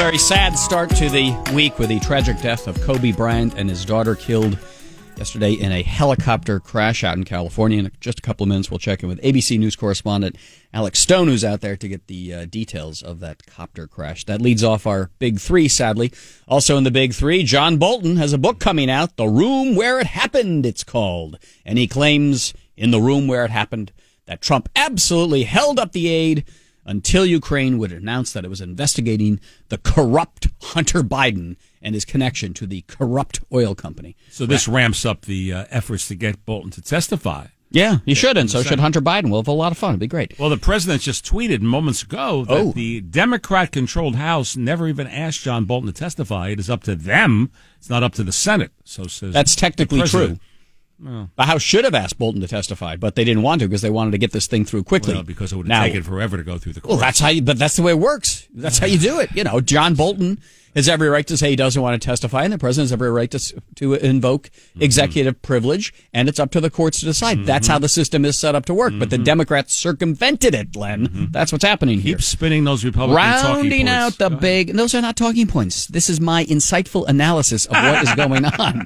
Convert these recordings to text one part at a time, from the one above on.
very sad start to the week with the tragic death of Kobe Bryant and his daughter killed yesterday in a helicopter crash out in California. In just a couple of minutes, we'll check in with ABC News correspondent Alex Stone, who's out there to get the details of that copter crash. That leads off our Big Three, sadly. Also in the Big Three, John Bolton has a book coming out, The Room Where It Happened, it's called. And he claims in The Room Where It Happened that Trump absolutely held up the aid until Ukraine would announce that it was investigating the corrupt Hunter Biden and his connection to the corrupt oil company. So this ramps up the efforts to get Bolton to testify. Yeah, he should, and so should Hunter Biden. We'll have a lot of fun. It'll be great. Well, the president just tweeted moments ago that the Democrat-controlled House never even asked John Bolton to testify. It is up to them. It's not up to the Senate. So says that's technically true. Well, the House should have asked Bolton to testify, but they didn't want to because they wanted to get this thing through quickly. Well, because it would have taken forever to go through the courts. Well, that's the way it works. That's how you do it. You know, John Bolton has every right to say he doesn't want to testify, and the president has every right to invoke executive privilege, and it's up to the courts to decide. That's how the system is set up to work. But the Democrats circumvented it, Len. That's what's happening here. Keep spinning those Republican talking Rounding points. out the big... Those are not talking points. This is my insightful analysis of what is going on.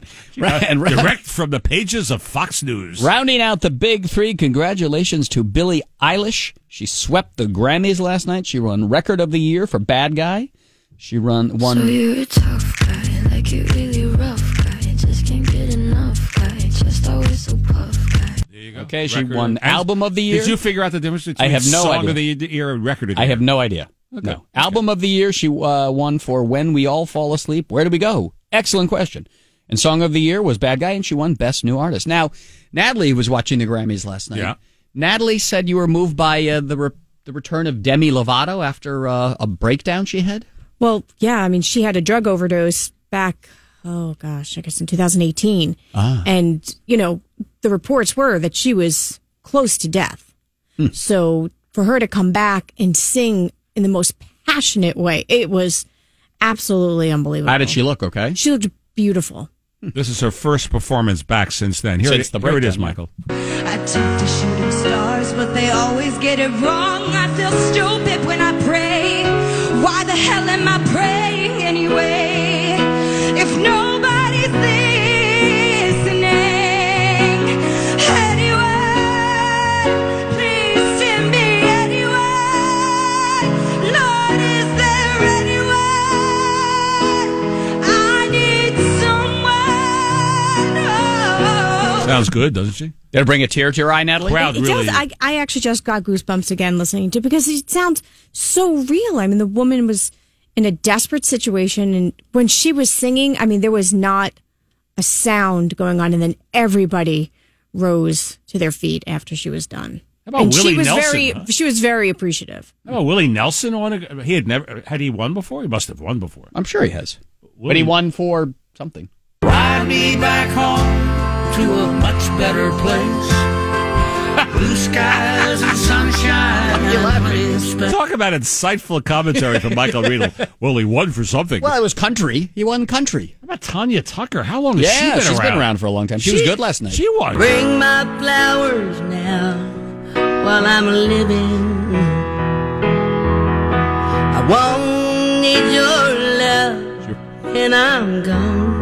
Direct from the pages of Fox News. Rounding out the Big Three, congratulations to Billie Eilish. She swept the Grammys last night. She won Record of the Year for Bad Guy. She won. So you're a tough guy, like you really rough guy. Just can't get enough guy. Just always so puff guy. There you go. Okay, she won Album of the Year. Did you figure out the difference between I have no Song idea. of the Year and Record of the Year? I have no idea. Okay. No. Okay. Album of the Year, she won for When We All Fall Asleep. Where do we go? Excellent question. And Song of the Year was Bad Guy, and she won Best New Artist. Now, Natalie was watching the Grammys last night. Yeah. Natalie said you were moved by the return of Demi Lovato after a breakdown she had. Well, yeah, I mean, she had a drug overdose back, I guess in 2018. And, you know, the reports were that she was close to death. So for her to come back and sing in the most passionate way, it was absolutely unbelievable. How did she look, okay? She looked beautiful. This is her first performance back since then. Here it is, Michael. I took to shooting stars, but they always get it wrong. I feel stupid when I pray. Why the hell am I praying anyway? If nobody's listening, anyone, please send me anyone. Lord, is there anyone? I need someone. Oh. Sounds good, doesn't she? Did it bring a tear to your eye, Natalie? Crowd It really. does. I actually just got goosebumps again listening to it because it sounds so real. I mean, the woman was in a desperate situation, and when she was singing, I mean, there was not a sound going on, and then everybody rose to their feet after she was done. How about and Willie she was Nelson? she was very appreciative. How about Willie Nelson? Had he won before? He must have won before. I'm sure he has. But he won for something. Ride me back home to a much better place. Blue skies and sunshine. Talk about insightful commentary from Michael Riedel. Well, he won for something. Well, it was country. He won country. How about Tanya Tucker? How long has she been she's around? been around for a long time. She was good last night. She won. Bring my flowers now while I'm living. I won't need your love when I'm gone.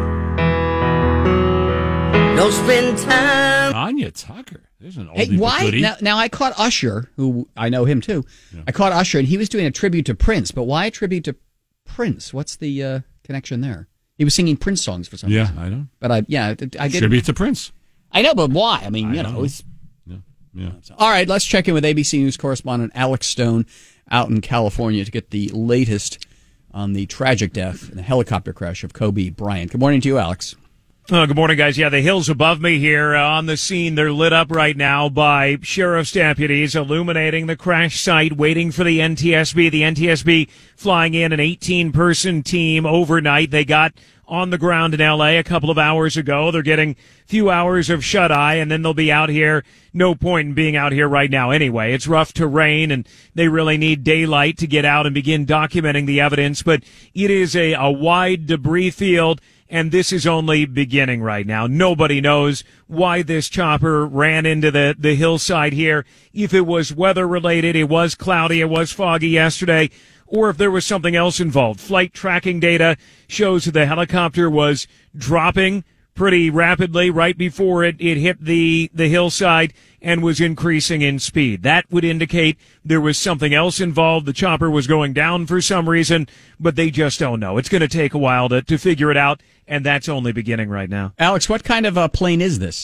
Don't spend time. Tanya Tucker. There's an oldie Hey, why? but goodie. Now I caught Usher, who I know him too. Yeah. I caught Usher, and he was doing a tribute to Prince. But why a tribute to Prince? What's the connection there? He was singing Prince songs for some reason. Yeah, I know. But I did. Tribute to Prince. I know, but why? I mean, I know. It's, Yeah. all right, let's check in with ABC News correspondent Alex Stone out in California to get the latest on the tragic death in the helicopter crash of Kobe Bryant. Good morning to you, Alex. Good morning, guys. Yeah, the hills above me here on the scene, they're lit up right now by sheriff's deputies illuminating the crash site, waiting for the NTSB. The NTSB flying in an 18-person team overnight. They got on the ground in L.A. a couple of hours ago. They're getting a few hours of shut-eye, and then they'll be out here. No point in being out here right now anyway. It's rough terrain, and they really need daylight to get out and begin documenting the evidence. But it is a wide debris field, and this is only beginning right now. Nobody knows why this chopper ran into the hillside here. If it was weather-related, it was cloudy, it was foggy yesterday, or if there was something else involved. Flight tracking data shows that the helicopter was dropping pretty rapidly right before it hit the hillside and was increasing in speed. That would indicate there was something else involved. The chopper was going down for some reason, but they just don't know. It's going to take a while to figure it out, and that's only beginning right now. Alex, what kind of a plane is this?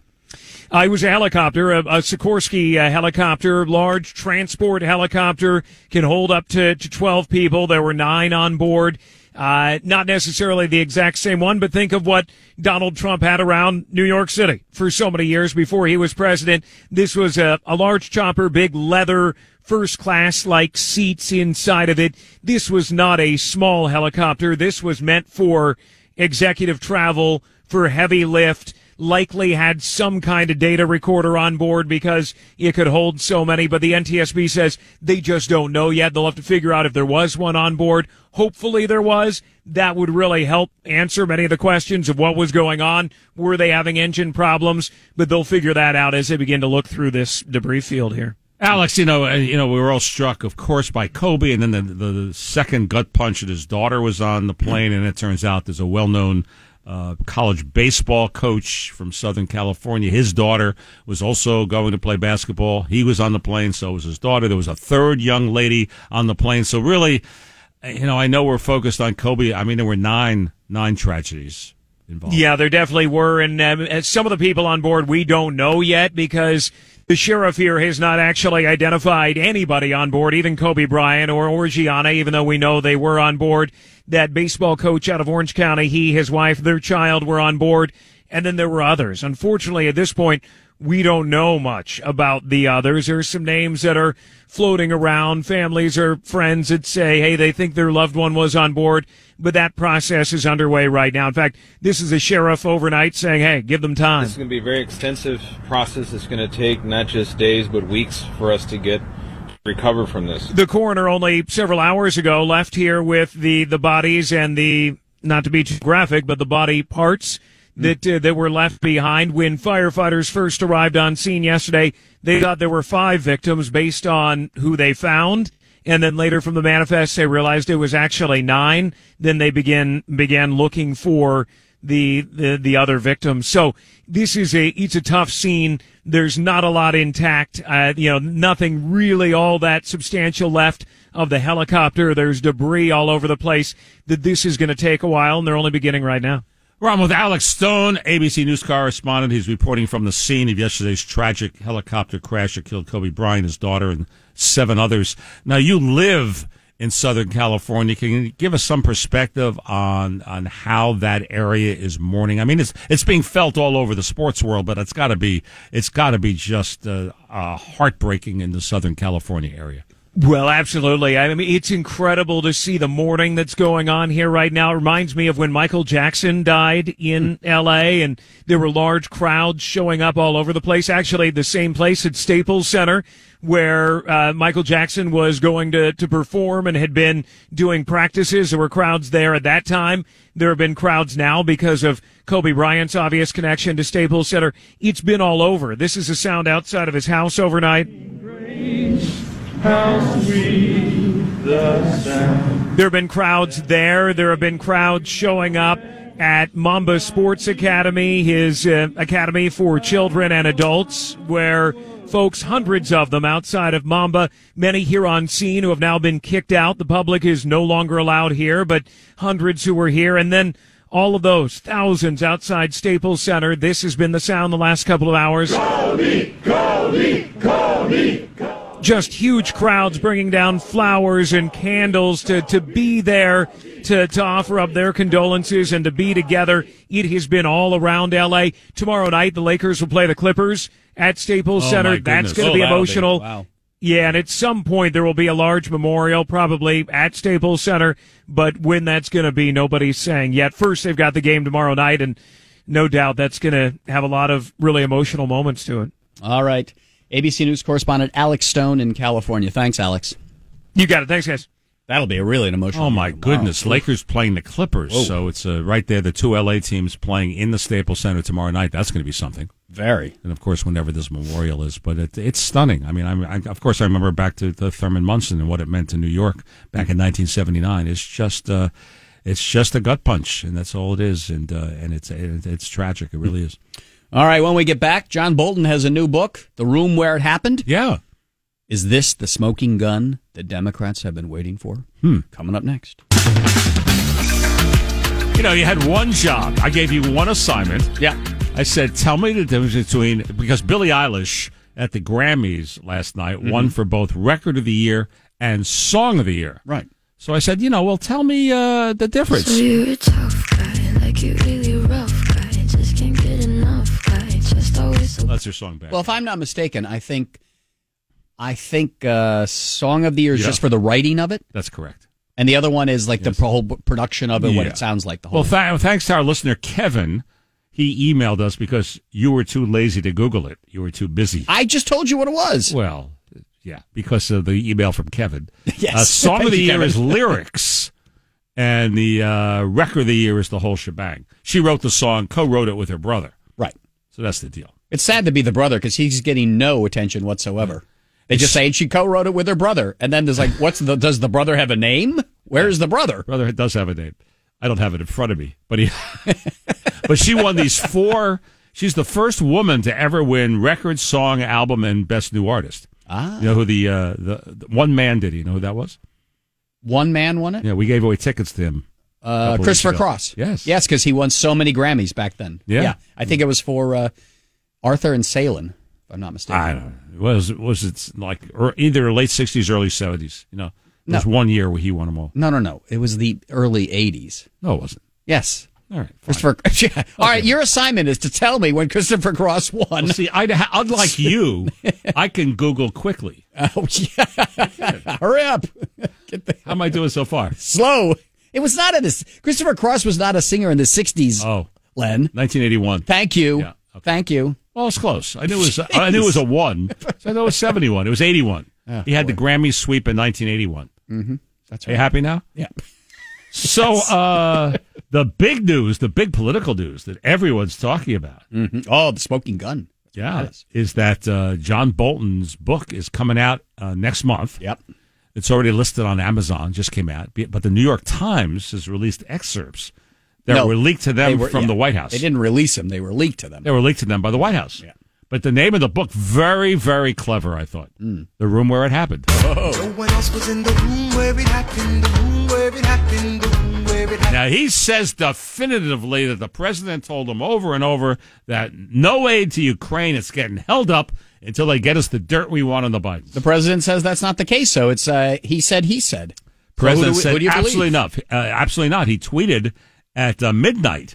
It was a helicopter, a Sikorsky helicopter, large transport helicopter, can hold up to 12 people. There were 9 on board. Not necessarily the exact same one, but think of what Donald Trump had around New York City for so many years before he was president. This was a large chopper, big leather, first class like seats inside of it. This was not a small helicopter. This was meant for executive travel, for heavy lift. Likely had some kind of data recorder on board because it could hold so many, but the NTSB says they just don't know yet. They'll have to figure out if there was one on board. Hopefully there was. That would really help answer many of the questions of what was going on. Were they having engine problems? But they'll figure that out as they begin to look through this debris field here. Alex, we were all struck, of course, by Kobe, and then the second gut punch that his daughter was on the plane, and it turns out there's a well-known college baseball coach from Southern California. His daughter was also going to play basketball. He was on the plane, so was his daughter. There was a third young lady on the plane. So really, I know we're focused on Kobe. I mean, there were nine tragedies involved. Yeah, there definitely were. And some of the people on board we don't know yet because the sheriff here has not actually identified anybody on board, even Kobe Bryant or Gianna, even though we know they were on board. That baseball coach out of Orange County, he, his wife, their child were on board. And then there were others. Unfortunately, at this point, we don't know much about the others. There's some names that are floating around, families or friends that say, hey, they think their loved one was on board. But that process is underway right now. In fact, this is the sheriff overnight saying, hey, give them time. This is going to be a very extensive process. It's going to take not just days, but weeks for us to recover from this. The coroner only several hours ago left here with the bodies and the, not to be too graphic, but the body parts that were left behind. When firefighters first arrived on scene yesterday, they thought there were 5 victims based on who they found. And then later from the manifest, they realized it was actually 9. Then they began looking for the other victims. So this is it's a tough scene. There's not a lot intact. Nothing really all that substantial left of the helicopter. There's debris all over the place. That this is going to take a while, and they're only beginning right now. We're on with Alex Stone, ABC News correspondent. He's reporting from the scene of yesterday's tragic helicopter crash that killed Kobe Bryant, his daughter, and 7 others. Now, you live in Southern California. Can you give us some perspective on how that area is mourning? I mean, it's being felt all over the sports world, but it's got to be just heartbreaking in the Southern California area. Well, absolutely. I mean, it's incredible to see the mourning that's going on here right now. It reminds me of when Michael Jackson died in L.A., and there were large crowds showing up all over the place. Actually, the same place at Staples Center where Michael Jackson was going to perform and had been doing practices. There were crowds there at that time. There have been crowds now because of Kobe Bryant's obvious connection to Staples Center. It's been all over. This is the sound outside of his house overnight. How sweet the sound. There have been crowds there. There have been crowds showing up at Mamba Sports Academy, his academy for children and adults, where folks, hundreds of them outside of Mamba, many here on scene who have now been kicked out. The public is no longer allowed here, but hundreds who were here. And then all of those, thousands outside Staples Center. This has been the sound the last couple of hours. Kobe, Kobe, Kobe, Kobe. Just huge crowds bringing down flowers and candles to be there, to offer up their condolences and to be together. It has been all around L.A. Tomorrow night, the Lakers will play the Clippers at Staples Center. That's going to be emotional. Wow. Yeah, and at some point there will be a large memorial, probably at Staples Center. But when that's going to be, nobody's saying yet. First, they've got the game tomorrow night, and no doubt that's going to have a lot of really emotional moments to it. All right. ABC News correspondent Alex Stone in California. Thanks, Alex. You got it. Thanks, guys. That'll be an emotional. Oh, my goodness. Wow. Lakers playing the Clippers. Whoa. So it's right there, the 2 L.A. teams playing in the Staples Center tomorrow night. That's going to be something. Very. And of course, whenever this memorial is, but it's stunning. I mean, of course, I remember back to Thurman Munson and what it meant to New York back in 1979. It's just a gut punch, and that's all it is. And it's tragic. It really is. All right. When we get back, John Bolton has a new book, "The Room Where It Happened." Yeah. Is this the smoking gun that Democrats have been waiting for? Coming up next. You know, you had one job. I gave you one assignment. Yeah. I said, tell me the difference between, because Billie Eilish at the Grammys last night won for both Record of the Year and Song of the Year. Right. So I said, well, tell me the difference. So you're a tough guy, like you really rough guy. Just can't get enough guy. Just always so. That's her song back. Well, if I'm not mistaken, I think Song of the Year is just for the writing of it. That's correct. And the other one is like the whole production of it, what Yeah. it sounds like. The whole. Well, thanks to our listener, Kevin. He emailed us because you were too lazy to Google it. You were too busy. I just told you what it was. Well, yeah, because of the email from Kevin. Yes. Song Thank of the you, Year Kevin. is lyrics, and the Record of the Year is the whole shebang. She wrote the song, co-wrote it with her brother. Right. So that's the deal. It's sad to be the brother because he's getting no attention whatsoever. They just say she co-wrote it with her brother, and then there's like, does the brother have a name? Where is the brother? Brother does have a name. I don't have it in front of me, but but she won these 4. She's the first woman to ever win record, song, album, and best new artist. Ah, You know who the one man did? You know who that was? one man won it. Yeah, we gave away tickets to him. Couple Christopher weeks ago. Cross. Yes, because he won so many Grammys back then. Yeah. I think it was for Arthur and Salem, if I'm not mistaken. I don't know. Was it like either late 60s, early 70s? There was 1 year where he won them all. No. It was the early 80s. No, it wasn't. Yes. All right. Fine. Christopher. Yeah. All right. Your assignment is to tell me when Christopher Cross won. Well, see, unlike you, I can Google quickly. Oh, yeah. Hurry up. How am I doing so far? Slow. It was not Christopher Cross was not a singer in the 60s, Oh, Len. 1981. Thank you. Yeah, okay. Thank you. Well, it's close. I knew it was a 1. So I know it was 71. It was 81. He had the Grammy sweep in 1981. Mm-hmm. That's Are you happy now? Yeah. So the big news, the big political news that everyone's talking about, Oh, the smoking gun. is that John Bolton's book is coming out next month. Yep. It's already listed on Amazon, just came out. But the New York Times has released excerpts that were leaked to them from the White House. They didn't release them. They were leaked to them. They were leaked to them by the White House. Yeah. But the name of the book, very, very clever, I thought. The Room Where It Happened. No one else was in the room where it happened, the room where it happened, the room where it happened. Now, he says definitively that the president told him over and over that no aid to Ukraine, it's getting held up until they get us the dirt we want on the Bidens. The president says that's not the case, so it's he said. President who said do you absolutely believe? not. Absolutely not. He tweeted at midnight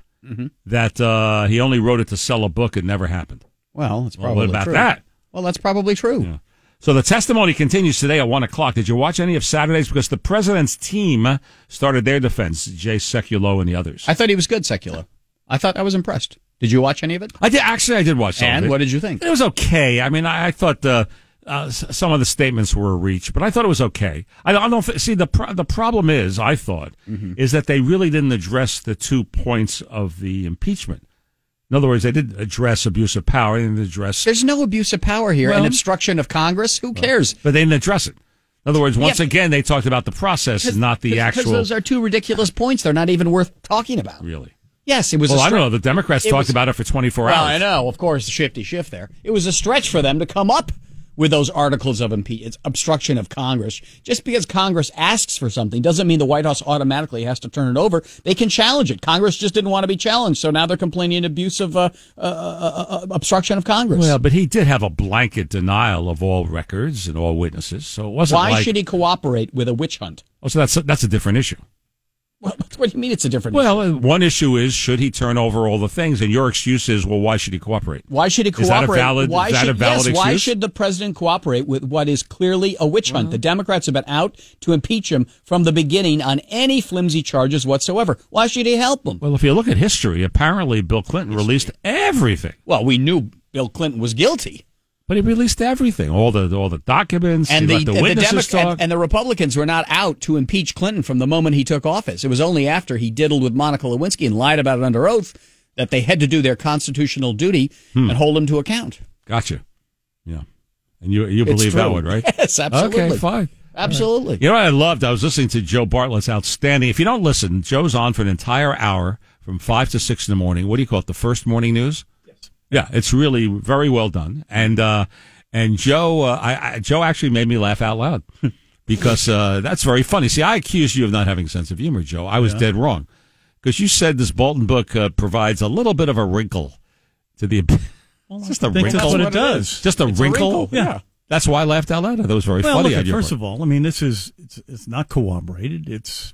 that he only wrote it to sell a book. It never happened. Well, that's Well, probably what about true. that? Well, that's probably true. Yeah. So the testimony continues today at 1 o'clock. Did you watch any of Saturday's? Because the president's team started their defense, Jay Sekulow and the others. I thought he was good, Secular. I thought I was impressed. Did you watch any of it? I did watch some of And it. what did you think? It was okay. I mean, I thought some of the statements were a reach, but I thought it was okay. I don't see the problem is I thought is that they really didn't address the 2 points of the impeachment. In other words, they didn't address abuse of power. They didn't address. There's no abuse of power here Well- and obstruction of Congress. Who cares? But they didn't address it. In other words, once again, they talked about the process and not the actual. Because those are 2 ridiculous points. They're not even worth talking about. Really. Yes, it was. Well, a I don't stretch. know. The Democrats talked about it for 24 Well, hours. I know, of course, shifty shift there. It was a stretch for them to come up with those articles of impeachment. It's obstruction of Congress. Just because Congress asks for something doesn't mean the White House automatically has to turn it over. They can challenge it. Congress just didn't want to be challenged, so now they're complaining abuse of obstruction of Congress. Well, but he did have a blanket denial of all records and all witnesses, so it wasn't Why like. should he cooperate with a witch hunt? Oh, so that's a different issue. What do you mean it's a different issue? Well, one issue is should he turn over all the things, and your excuse is, well, why should he cooperate? Why should he Is that a cooperate? valid- Why is that should, a valid yes, why excuse? should the president cooperate with what is clearly a witch hunt? The Democrats have been out to impeach him from the beginning on any flimsy charges whatsoever. Why should he help him? Well, if you look at history, apparently Bill Clinton released everything. Well, we knew Bill Clinton was guilty. But he released everything, all the documents, And he let the witnesses talk. and the Republicans were not out to impeach Clinton from the moment he took office. It was only after he diddled with Monica Lewinsky and lied about it under oath that they had to do their constitutional duty and hold him to account. Gotcha. Yeah. And you believe that one, right? Yes, absolutely. Okay, fine. Absolutely. Right. You know what I loved? I was listening to Joe Bartlett's outstanding. If you don't listen, Joe's on for an entire hour from 5 to 6 in the morning. What do you call it? The first morning news? Yes. Yeah, it's really very well done. And Joe, Joe actually made me laugh out loud because that's very funny. See, I accused you of not having a sense of humor, Joe. I was dead wrong because you said this Bolton book provides a little bit of a wrinkle to the. Well, just a I think wrinkle. that's what it does. Just a wrinkle. Yeah. That's why I laughed out loud. That was very funny. Look, first of all, I mean, this is it's not corroborated. It's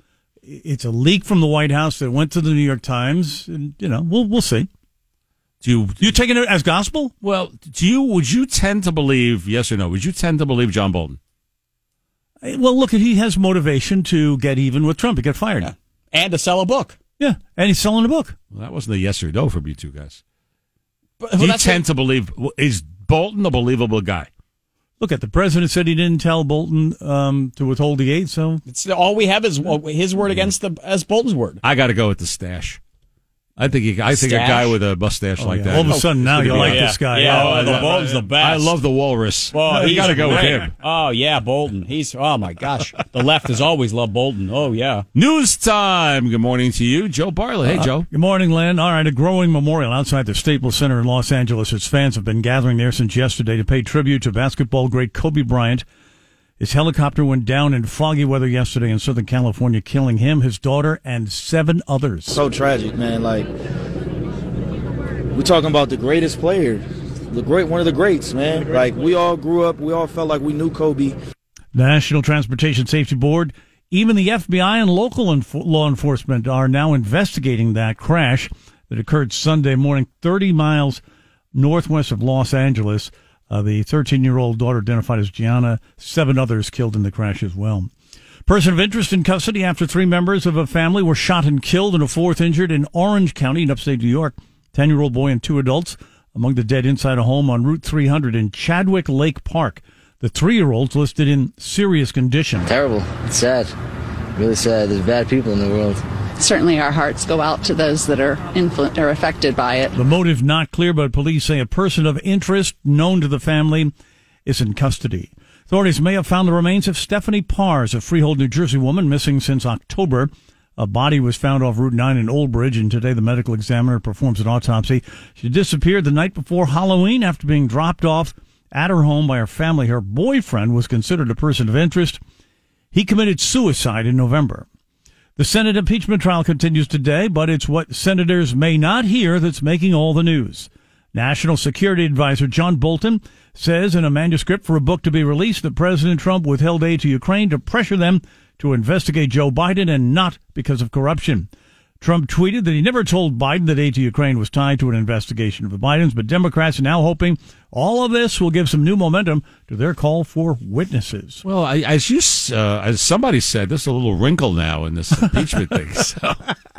a leak from the White House that went to the New York Times, and we'll see. Do you taking it as gospel? Well, would you tend to believe, yes or no? Would you tend to believe John Bolton? Well, look, he has motivation to get even with Trump, to get fired, and to sell a book. Yeah, and he's selling a book. Well, that wasn't a yes or no from you two guys. But, do you tend to believe is Bolton a believable guy? Look, the president said he didn't tell Bolton to withhold the aid, so it's all we have is his word against as Bolton's word. I got to go with the stash. I think a guy with a mustache like that. All of a sudden now you like this guy. Yeah, the Bolton's the best. I love the walrus. Well, you got to go with him. Oh yeah, Bolton. Oh my gosh, the left has always loved Bolton. Oh yeah. News time. Good morning to you, Joe Bartlett. Hey, Joe. Good morning, Len. All right, a growing memorial outside the Staples Center in Los Angeles. Its fans have been gathering there since yesterday to pay tribute to basketball great Kobe Bryant. His helicopter went down in foggy weather yesterday in Southern California, killing him, his daughter, and 7 others. So tragic, man. Like, we're talking about the greatest player, one of the greats, man. Like, we all grew up, we all felt like we knew Kobe. The National Transportation Safety Board, even the FBI and local law enforcement are now investigating that crash that occurred Sunday morning, 30 miles northwest of Los Angeles. The 13-year-old daughter identified as Gianna, 7 others killed in the crash as well. Person of interest in custody after 3 members of a family were shot and killed and a 4th injured in Orange County in upstate New York. 10-year-old boy and 2 adults among the dead inside a home on Route 300 in Chadwick Lake Park. The 3-year-old's listed in serious condition. Terrible. It's sad. Really sad. There's bad people in the world. Certainly our hearts go out to those that are affected by it. The motive not clear, but police say a person of interest known to the family is in custody. Authorities may have found the remains of Stephanie Pars, a Freehold, New Jersey woman missing since October. A body was found off Route 9 in Old Bridge, and today the medical examiner performs an autopsy. She disappeared the night before Halloween after being dropped off at her home by her family. Her boyfriend was considered a person of interest. He committed suicide in November. The Senate impeachment trial continues today, but it's what senators may not hear that's making all the news. National Security Advisor John Bolton says in a manuscript for a book to be released that President Trump withheld aid to Ukraine to pressure them to investigate Joe Biden and not because of corruption. Trump tweeted that he never told Biden that aid to Ukraine was tied to an investigation of the Bidens, but Democrats are now hoping all of this will give some new momentum to their call for witnesses. Well, as somebody said, there's a little wrinkle now in this impeachment thing. So.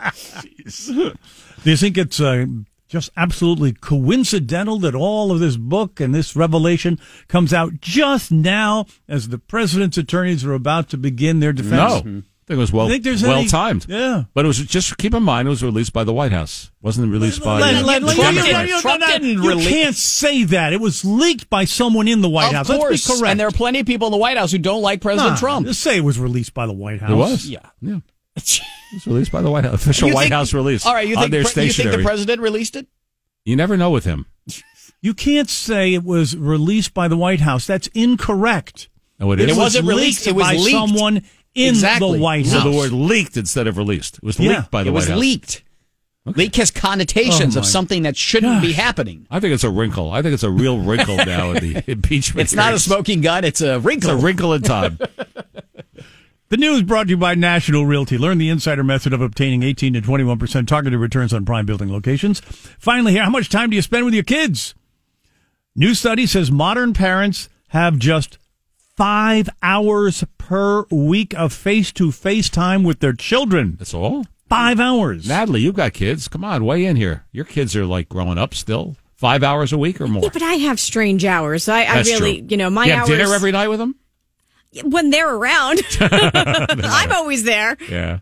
Do you think it's just absolutely coincidental that all of this book and this revelation comes out just now as the president's attorneys are about to begin their defense? No. I think it was well timed. Yeah. But it was just keep in mind it was released by the White House. It wasn't released by Trump didn't release. You can't say that. It was leaked by someone in the White House. Of course. Let's be correct. And there are plenty of people in the White House who don't like President Trump. Just say it was released by the White House. It was? Yeah. It was released by the White House. Official White House release. All right, you think the president released it? You never know with him. You can't say it was released by the White House. That's incorrect. No, it is. It wasn't released. It was by leaked. someone in the White House. So the word leaked instead of released. It was leaked by the White House. It was leaked. Okay. Leak has connotations of something that shouldn't be happening. I think it's a wrinkle. I think it's a real wrinkle now in the impeachment. It's not a smoking gun. It's a wrinkle. It's a wrinkle in time. The news brought to you by National Realty. Learn the insider method of obtaining 18 to 21% targeted returns on prime building locations. Finally, here, how much time do you spend with your kids? New study says modern parents have just 5 hours per week of face-to-face time with their children. That's all? 5 hours. Natalie, you've got kids. Come on, weigh in here. Your kids are like growing up still. 5 hours a week or more. Yeah, but I have strange hours. I really, true. My you have hours. dinner every night with them? When they're around. I'm always there. Yeah.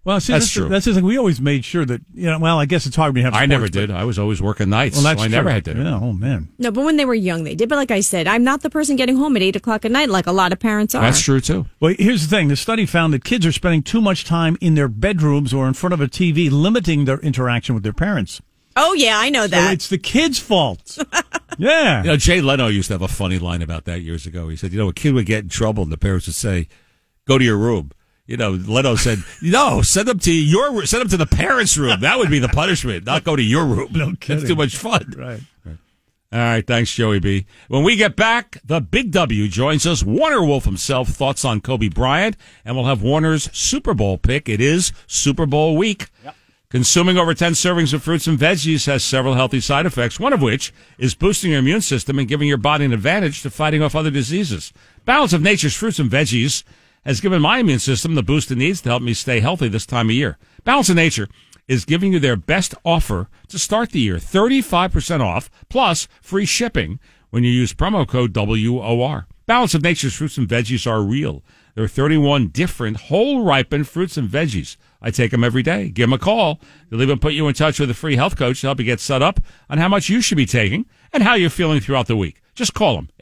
Well, see, That's true. That's the thing. We always made sure that, well, I guess it's hard when you have sports. I never did. I was always working nights. Well, that's so I true. never had to. Yeah, oh, man. No, but when they were young, they did. But like I said, I'm not the person getting home at 8 o'clock at night like a lot of parents are. That's true, too. Well, here's the thing. The study found that kids are spending too much time in their bedrooms or in front of a TV, limiting their interaction with their parents. Oh, yeah, I know that. So it's the kids' fault. Yeah. Jay Leno used to have a funny line about that years ago. He said, a kid would get in trouble and the parents would say, go to your room. Leno said, no, send them to the parents' room. That would be the punishment, not go to your room. No kidding. That's too much fun. Right. All right, thanks, Joey B. When we get back, the Big W joins us. Warner Wolf himself, thoughts on Kobe Bryant, and we'll have Warner's Super Bowl pick. It is Super Bowl week. Yep. Consuming over 10 servings of fruits and veggies has several healthy side effects, one of which is boosting your immune system and giving your body an advantage to fighting off other diseases. Balance of Nature's fruits and veggies has given my immune system the boost it needs to help me stay healthy this time of year. Balance of Nature is giving you their best offer to start the year, 35% off plus free shipping when you use promo code WOR. Balance of Nature's fruits and veggies are real. There are 31 different whole ripened fruits and veggies. I take them every day. Give them a call. They'll even put you in touch with a free health coach to help you get set up on how much you should be taking and how you're feeling throughout the week. Just call them,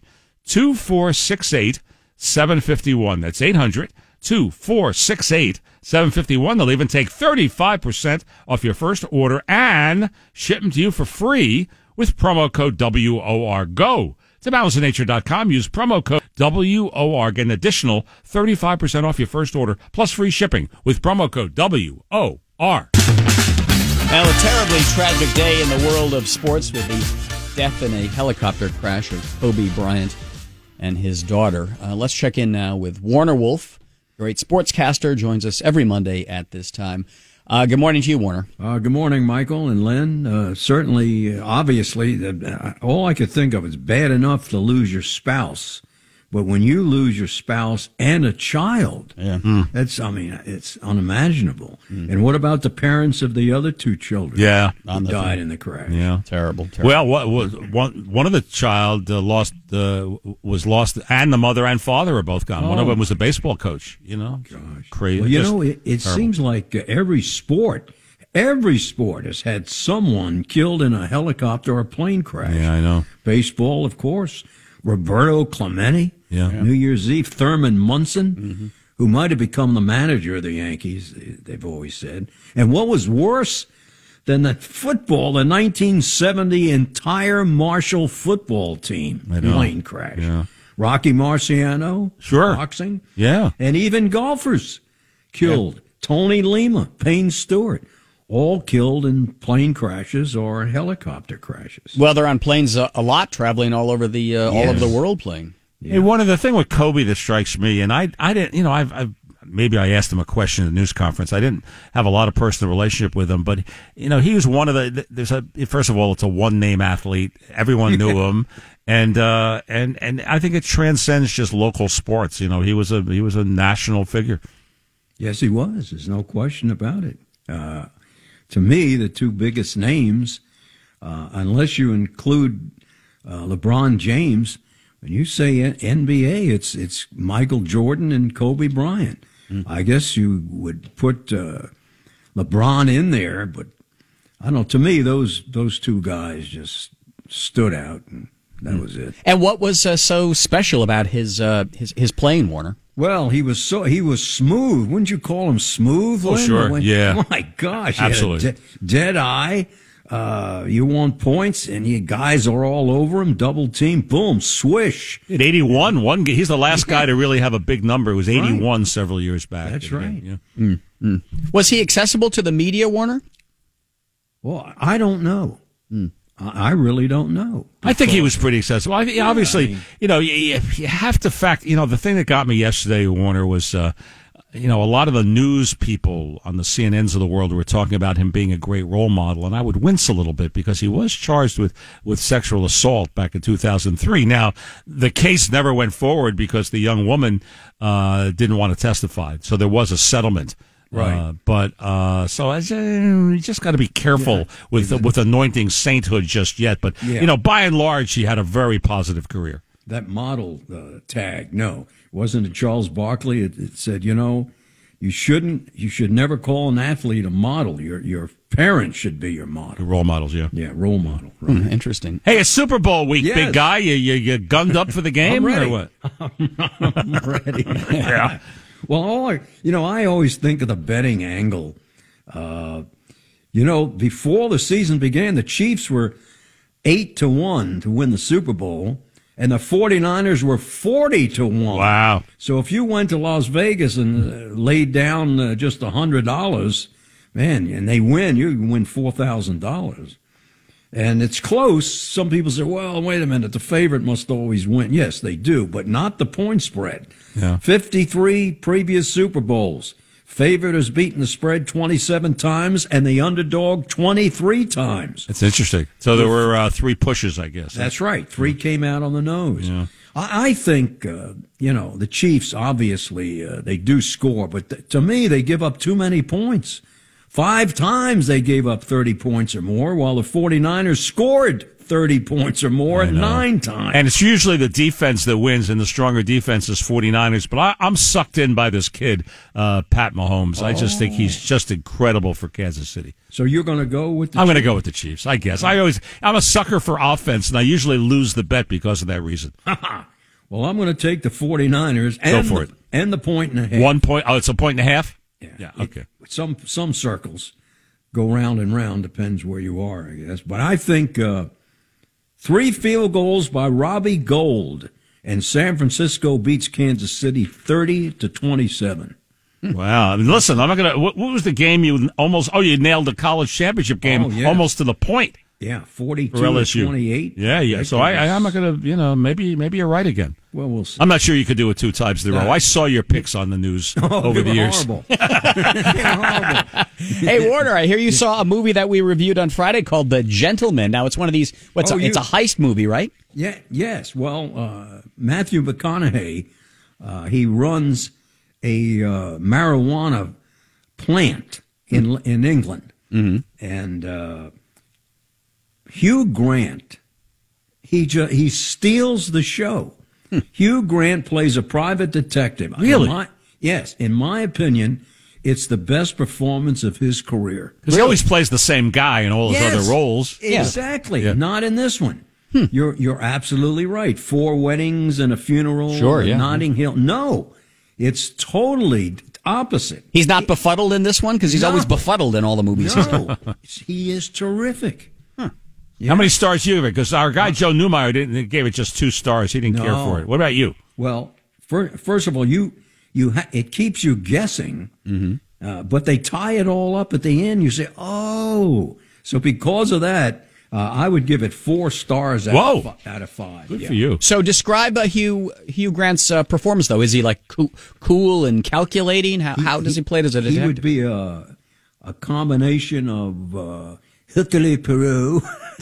800-2468-751. That's 800-2468-751. They'll even take 35% off your first order and ship them to you for free with promo code WOR. Go to balanceofnature.com. Use promo code WOR. Get an additional 35% off your first order plus free shipping with promo code WOR. Now, a terribly tragic day in the world of sports with the death in a helicopter crash of Kobe Bryant and his daughter. Let's check in now with Warner Wolf, great sportscaster, joins us every Monday at this time. Good morning to you, Warner. Good morning, Michael and Lynn. Certainly, obviously, all I could think of is bad enough to lose your spouse. But when you lose your spouse and a child, it's unimaginable. And what about the parents of the other two children? Yeah, who died in the crash. Yeah, terrible. Well, what was one of the child was lost, and the mother and father are both gone. One of them was a baseball coach. Gosh, crazy. Well, it seems like every sport has had someone killed in a helicopter or plane crash. Yeah, I know. Baseball, of course. Roberto Clemente. Yeah. New Year's Eve, Thurman Munson, who might have become the manager of the Yankees, they've always said. And what was worse than the 1970 entire Marshall football team plane crash. Yeah. Rocky Marciano, boxing. Yeah. And even golfers killed. Yeah. Tony Lema, Payne Stewart. All killed in plane crashes or helicopter crashes. Well, they're on planes a lot, traveling all over the all over the world playing. Yeah. Hey, one of the thing with Kobe that strikes me, and I didn't, I've maybe I asked him a question at the news conference. I didn't have a lot of personal relationship with him, but he was one of first of all, it's a one name athlete. Everyone knew him, and I think it transcends just local sports. He was a national figure. Yes, he was. There's no question about it. To me, the two biggest names, unless you include LeBron James, when you say NBA, it's Michael Jordan and Kobe Bryant. I guess you would put LeBron in there, but I don't know. To me, those two guys just stood out, and that was it. And what was so special about his playing, Warner? Well, he was smooth. Wouldn't you call him smooth? Oh, sure. Yeah. My gosh. Absolutely. Dead eye. You want points, and guys are all over him. Double team. Boom. Swish. At 81, he's the last guy to really have a big number. It was 81 several years back. That's right. Yeah. Was he accessible to the media, Warner? Well, I don't know. I really don't know. I think he was pretty accessible. Obviously, you have to the thing that got me yesterday, Warner, was, a lot of the news people on the CNNs of the world were talking about him being a great role model, and I would wince a little bit because he was charged with sexual assault back in 2003. Now, the case never went forward because the young woman didn't want to testify, so there was a settlement. Right. So you just got to be careful with anointing sainthood just yet. But, by and large, he had a very positive career. That model tag, no. Wasn't it Charles Barkley? It said, you should never call an athlete a model. Your parents should be your model. Role models, yeah. Yeah, role model. Right. Interesting. Hey, it's Super Bowl week, Yes. big guy. You gunned up for the game I'm ready. or what? I'm ready. Yeah. Well, I always think of the betting angle. Before the season began, the Chiefs were 8-1 to win the Super Bowl, and the 49ers were 40-1. Wow. So if you went to Las Vegas and laid down just $100, man, and they win, you win $4,000. And it's close. Some people say, well, wait a minute, the favorite must always win. Yes, they do, but not the point spread. Yeah. 53 previous Super Bowls. Favorite has beaten the spread 27 times and the underdog 23 times. It's interesting. So there were 3 pushes, I guess. That's right. 3 came out on the nose. Yeah. I think, the Chiefs, obviously, they do score, but to me, they give up too many points. 5 times they gave up 30 points or more, while the 49ers scored 30 points or more 9 times. And it's usually the defense that wins, and the stronger defense is 49ers. But I'm sucked in by this kid, Pat Mahomes. I just think he's just incredible for Kansas City. So you're going to go with the I'm going to go with the Chiefs, I guess. I'm a sucker for offense, and I usually lose the bet because of that reason. Well, I'm going to take the 49ers Go for it. And the point and a half. 1 point. Oh, it's a point and a half? Yeah. Okay. Some circles go round and round, depends where you are, I guess. But I think 3 field goals by Robbie Gould, and San Francisco beats Kansas City 30-27. Wow. I mean, listen, I'm not going to. What was the game you almost. Oh, you nailed the college championship game almost to the point. Yeah, 42 for LSU. 28. Yeah. So I'm not going to, maybe you're right again. Well, we'll see. I'm not sure you could do it 2 times in a row. I saw your picks on the news over the years. Horrible. Hey, Warner, I hear you saw a movie that we reviewed on Friday called The Gentleman. Now, it's one of these, it's a heist movie, right? Yeah. Yes. Well, Matthew McConaughey, he runs a marijuana plant in England. Mm-hmm. And Hugh Grant, he steals the show. Hugh Grant plays a private detective. Really? Yes. In my opinion, it's the best performance of his career. Because he always plays the same guy in all his other roles. Exactly. Yeah. Not in this one. You're absolutely right. 4 weddings and a funeral. Sure, in yeah. Notting Hill. No, it's totally opposite. He's not befuddled in this one? Because he's always befuddled in all the movies he's in. No, he is terrific. How many stars do you give it? Because our guy Joe Newmeyer gave it just 2 stars. He didn't care for it. What about you? Well, first of all, it keeps you guessing, but they tie it all up at the end. You say, oh. So because of that, I would give it 4 stars out of 5. Good for you. So describe Hugh Grant's performance, though. Is he like cool and calculating? How does he play as a detective? He would be a combination of Hercule Poirot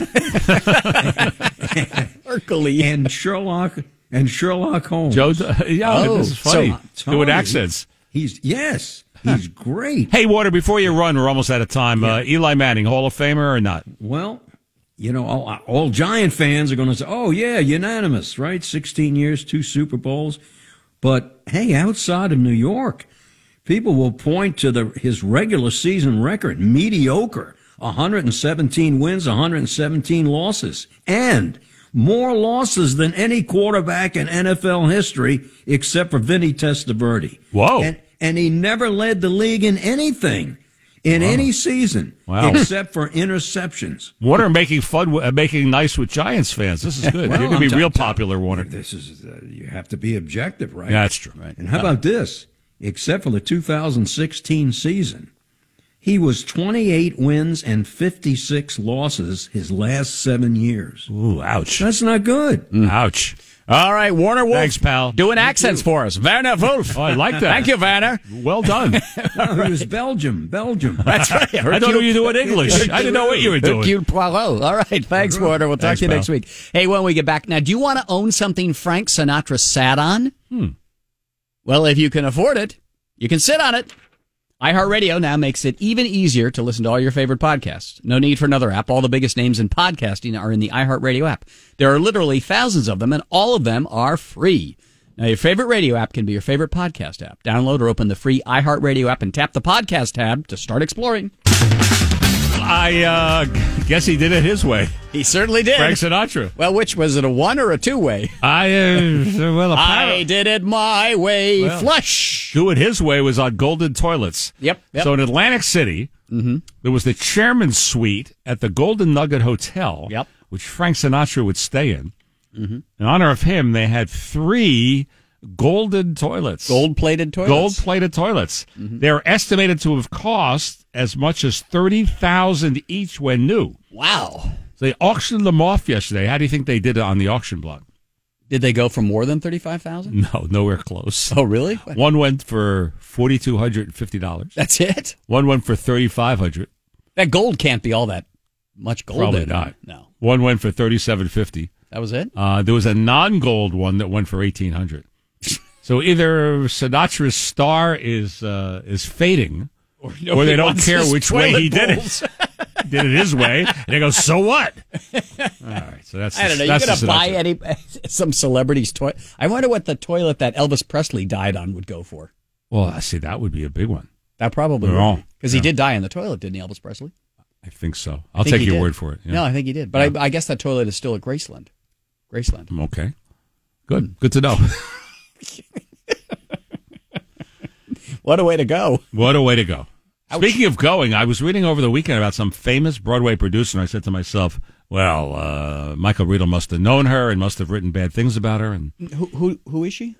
Hercule and Sherlock Holmes. Joe, this is funny. Doing accents. He's great. Hey, Water, before you run, we're almost out of time. Eli Manning, Hall of Famer or not? Well, all Giant fans are going to say, oh, yeah, unanimous, right? 16 years, 2 Super Bowls. But, hey, outside of New York, people will point to his regular season record, mediocre, 117 wins, 117 losses, and more losses than any quarterback in NFL history except for Vinny Testaverde. Whoa. And he never led the league in anything. In any season, except for interceptions. Warner making nice with Giants fans. This is good. Well, You're going to be real popular, Warner. This is you have to be objective, right? Yeah, that's true. Right. And how about this? Except for the 2016 season, he was 28 wins and 56 losses his last 7 years. Ooh, ouch. That's not good. Ouch. All right, Warner Wolf. Thanks, pal. Doing accents for us. Werner Wolf. Oh, I like that. Thank you, Werner. Well done. No, he was Belgium. That's right. I thought you were doing English. I didn't know what you were doing. Hercule Poirot. All right. Thanks, Warner. We'll talk to you pal. next week. Hey, when we get back. Now, do you want to own something Frank Sinatra sat on? Well, if you can afford it, you can sit on it. iHeartRadio now makes it even easier to listen to all your favorite podcasts. No need for another app. All the biggest names in podcasting are in the iHeartRadio app. There are literally thousands of them, and all of them are free. Now, your favorite radio app can be your favorite podcast app. Download or open the free iHeartRadio app and tap the podcast tab to start exploring. I guess he did it his way. He certainly did. Frank Sinatra. Well, which was it, a one or a two-way? I did it my way. Well, Flush. Do it his way was on Golden Toilets. Yep. So in Atlantic City, there was the chairman's suite at the Golden Nugget Hotel, which Frank Sinatra would stay in. In honor of him, they had 3 golden toilets. Gold-plated toilets? Gold-plated toilets. They're estimated to have cost as much as $30,000 each when new. Wow. So they auctioned them off yesterday. How do you think they did it on the auction block? Did they go for more than $35,000? No, nowhere close. Oh, really? One went for $4,250. That's it? One went for $3,500. That gold can't be all that much gold. Probably in not. It. No. One went for $3,750. That was it? There was a non-gold one that went for $1,800. So either Sinatra's star is fading, or they don't care which way he did it. Did it his way, and they go, so what? All right, so that's I don't know. You're going to buy some celebrity's toilet? I wonder what the toilet that Elvis Presley died on would go for. Well, I see, that would be a big one. That probably would. Because he did die in the toilet, didn't he, Elvis Presley? I think so. I'll take your word for it. Yeah. No, I think he did. But I guess that toilet is still at Graceland. Okay. Good. Good to know. What a way to go. What a way to go. Ouch. Speaking of going, I was reading over the weekend about some famous Broadway producer, and I said to myself, well, Michael Riedel must have known her and must have written bad things about her. And Who is she?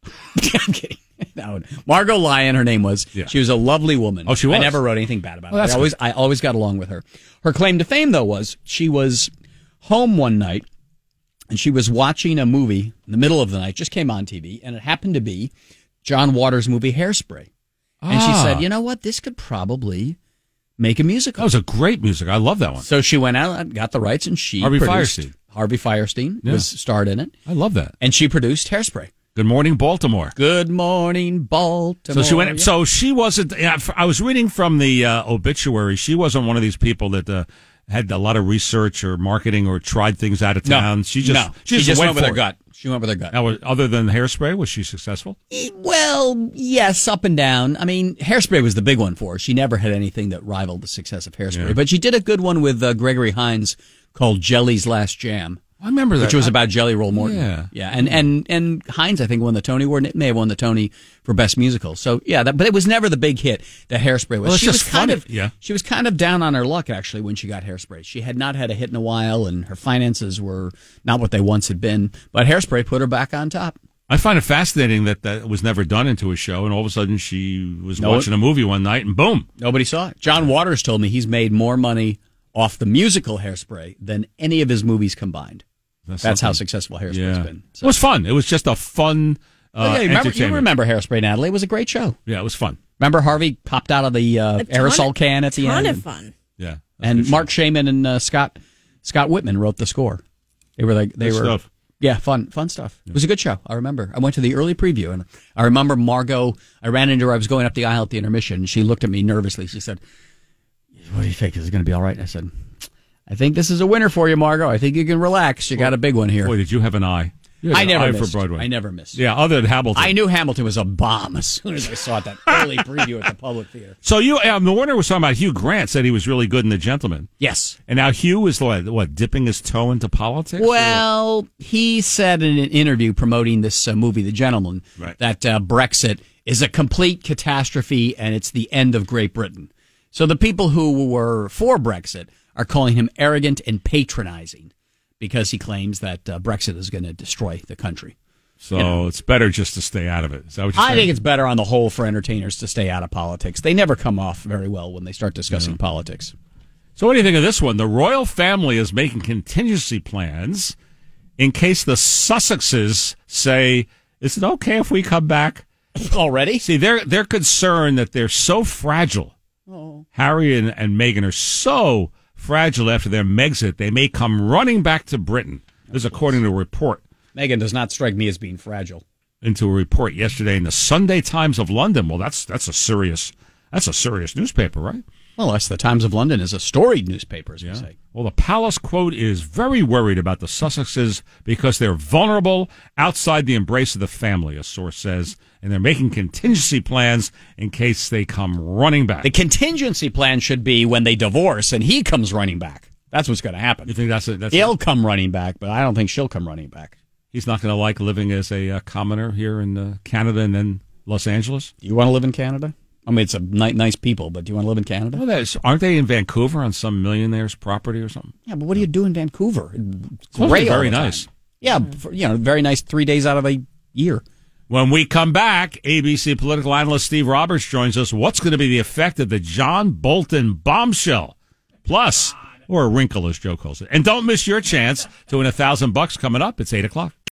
I'm kidding. No, Margot Lyon, her name was. Yeah. She was a lovely woman. Oh, she was? I never wrote anything bad about her. That's I always got along with her. Her claim to fame, though, was she was home one night, and she was watching a movie in the middle of the night, just came on TV, and it happened to be John Waters' movie Hairspray. And she said, you know what, this could probably make a musical. That was a great music. I love that one. So she went out and got the rights, and she produced. Harvey Firestein was starred in it. I love that. And she produced Hairspray. Good Morning, Baltimore. Good Morning, Baltimore. So she went. So she wasn't. I was reading from the obituary. She wasn't one of these people that had a lot of research or marketing or tried things out of town. No, she just went with her gut. She went with her gut. Now, other than Hairspray, was she successful? Well, yes, up and down. I mean, Hairspray was the big one for her. She never had anything that rivaled the success of Hairspray. Yeah. But she did a good one with Gregory Hines called Jelly's Last Jam. I remember that. Which was about Jelly Roll Morton. Yeah. And Hines, I think, won the Tony Award. It may have won the Tony for Best Musical. So, yeah, but it was never the big hit that Hairspray was. Well, it's she just was funny. She was kind of down on her luck, actually, when she got Hairspray. She had not had a hit in a while, and her finances were not what they once had been. But Hairspray put her back on top. I find it fascinating that was never done into a show, and all of a sudden she was watching a movie one night, and boom. Nobody saw it. John Waters told me he's made more money off the musical Hairspray than any of his movies combined. That's how successful Hairspray's been. So. It was fun. It was just a fun entertainment. You remember Hairspray, Natalie. It was a great show. Yeah, it was fun. Remember Harvey popped out of the aerosol can at the end? A ton of fun. Yeah. And Mark Shaman and Scott Whitman wrote the score. They were stuff. Yeah, fun stuff. It was a good show. I remember. I went to the early preview, and I remember Margot. I ran into her. I was going up the aisle at the intermission, and she looked at me nervously. She said, "What do you think? Is it going to be all right?" And I said, I think this is a winner for you, Margot. I think you can relax. You got a big one here. Boy, did you have an eye. I never missed. For Broadway. I never missed. Yeah, other than Hamilton. I knew Hamilton was a bomb as soon as I saw that early preview at the Public Theater. So the Warner was talking about Hugh Grant, said he was really good in The Gentleman. Yes. And now Hugh was, dipping his toe into politics? Well, he said in an interview promoting this movie, The Gentleman, that Brexit is a complete catastrophe and it's the end of Great Britain. So the people who were for Brexit are calling him arrogant and patronizing because he claims that Brexit is going to destroy the country. So it's better just to stay out of it. Is that what you're saying? I think it's better on the whole for entertainers to stay out of politics. They never come off very well when they start discussing politics. So what do you think of this one? The royal family is making contingency plans in case the Sussexes say, is it okay if we come back? Already? See, they're concerned that they're so fragile. Oh. Harry and Meghan are so fragile after their Megxit, they may come running back to Britain. This is according to a report. Meghan does not strike me as being fragile. Into a report yesterday in the Sunday Times of London. Well, that's a serious That's a serious newspaper, right? Well, that's the Times of London is a storied newspaper, as we say. Well, the Palace, quote, is very worried about the Sussexes because they're vulnerable outside the embrace of the family, a source says, and they're making contingency plans in case they come running back. The contingency plan should be when they divorce and he comes running back. That's what's going to happen. You think that's it? He'll come running back, but I don't think she'll come running back. He's not going to like living as a commoner here in Canada and then Los Angeles? Do you want to live in Canada? I mean, it's a nice people, but do you want to live in Canada? Well, aren't they in Vancouver on some millionaire's property or something? Yeah, but what do you do in Vancouver? It's great, very nice. Yeah, very nice 3 days out of a year. When we come back, ABC political analyst Steve Roberts joins us. What's going to be the effect of the John Bolton bombshell? Plus, or a wrinkle, as Joe calls it. And don't miss your chance to win $1,000 coming up. It's 8 o'clock.